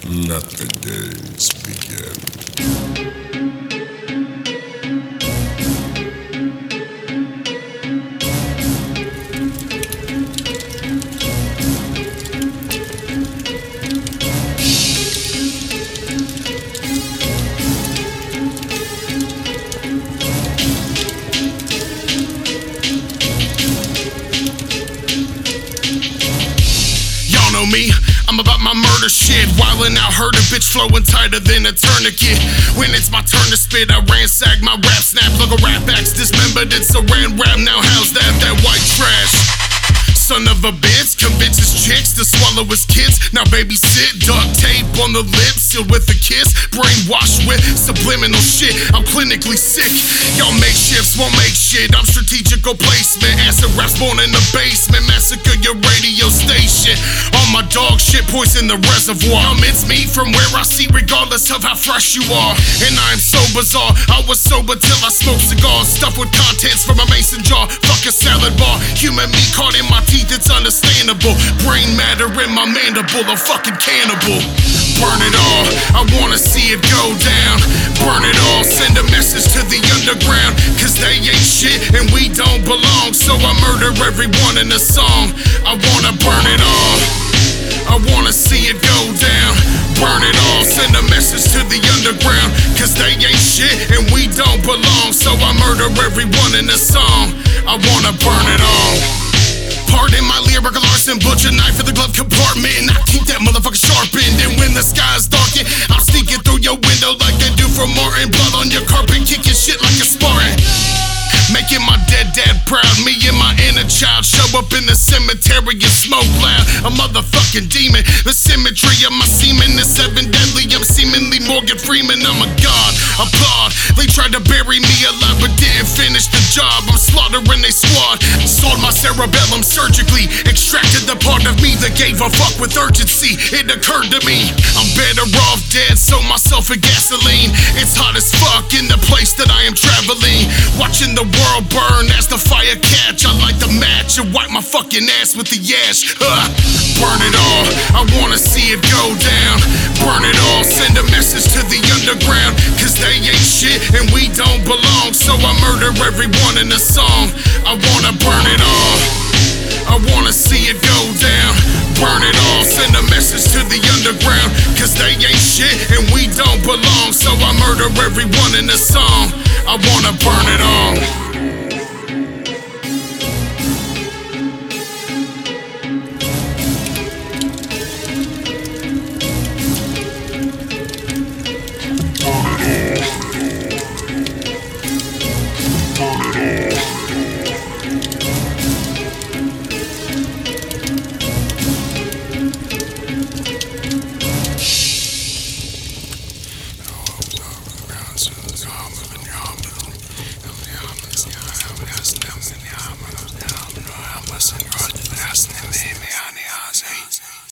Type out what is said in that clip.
Let the games begin. Y'all know me, I'm about my murder shit. Wildin' out, heard a bitch flowing tighter than a tourniquet. When it's my turn to spit, I ransack my rap snap. Look a rap axe dismembered, it's a ran rap. Now how's that white trash? Son of a bitch convinces chicks to swallow his kids. Now babysit, duct tape on the lips, sealed with a kiss. Brainwashed with subliminal shit, I'm clinically sick. Y'all make shifts, won't make shit. I'm strategical placement. Acid raps born in the basement. Massacre your radio station. All my dog shit, poison the reservoir. I'm mincemeat from where I see, regardless of how fresh you are. And I'm so bizarre, I was sober till I smoked cigars. Stuffed with contents from a mason jar. Fuck a salad bar. Human meat caught in my teeth, it's understandable. Brain matter in my mandible, a fucking cannibal. Burn it all, I wanna see it go down. Burn it all, send a message to the underground. Cause they ain't shit and we don't belong. So I murder everyone in the song. I wanna burn it all, I wanna see it go down. Burn it all, send a message to the underground. Cause they ain't shit and we don't belong. So I murder everyone in the song. I wanna burn it all. Pardon my lyrical arson, butcher knife in the glove compartment. I keep that motherfucker sharpened, and when the sky's darkened, I'm sneaking through your window like they do from Martin. Blood on your carpet, kicking shit like a Spartan. Making my dead dad proud. Me and my inner child show up in the cemetery and smoke loud. A motherfucking demon. The symmetry of my semen is seven deadly. I'm seemingly Morgan Freeman. I'm a god. Applaud. They tried to bury me alive but didn't finish the job. I'm slaughtering they squad. Sawed my cerebellum surgically. Extracted the part of me that gave a fuck with urgency. It occurred to me I'm better off dead. Sold myself in gasoline. It's hot as fuck in the place that I am traveling. Watching the world burn as the fire catch. I light the match and wipe my fucking ass with the ash. Burn it all, I wanna see it go down. Burn it all, send a message to the underground. Cause they ain't shit and we don't belong. So I murder everyone in the song. I wanna burn it all, I wanna see it go down. Burn it all, send a message to the underground. Cause they ain't shit and we don't belong. So I murder everyone in the song. I wanna burn it all.